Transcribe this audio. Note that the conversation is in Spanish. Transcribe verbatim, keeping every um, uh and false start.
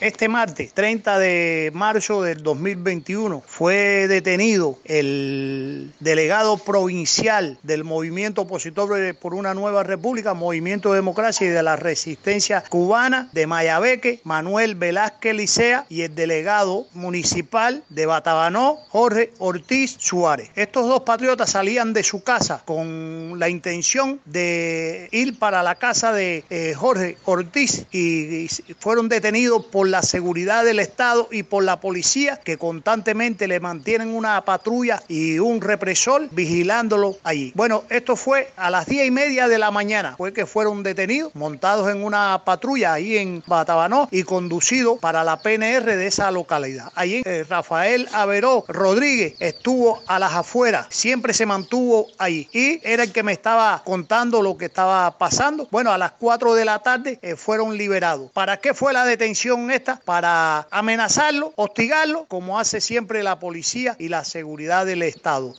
Este martes, treinta de marzo del dos mil veintiuno, fue detenido el delegado provincial del Movimiento Opositor por una Nueva República, Movimiento de Democracia y de la Resistencia Cubana de Mayabeque, Manuel Velázquez Licea, y el delegado municipal de Batabanó, Jorge Ortiz Suárez. Estos dos patriotas salían de su casa con la intención de ir para la casa de eh, Jorge Ortiz y, y fueron detenidos por la seguridad del Estado y por la policía, que constantemente le mantienen una patrulla y un represor vigilándolo allí. Bueno, esto fue a las diez y media de la mañana, fue que fueron detenidos, montados en una patrulla ahí en Batabanó y conducidos para la P N R de esa localidad. Allí eh, Rafael Averó Rodríguez estuvo a las afueras, siempre se mantuvo allí y era el que me estaba contando lo que estaba pasando. Bueno, a las cuatro de la tarde eh, fueron liberados. ¿Para qué fue la detención esta? Para amenazarlo, hostigarlo, como hace siempre la policía y la seguridad del Estado.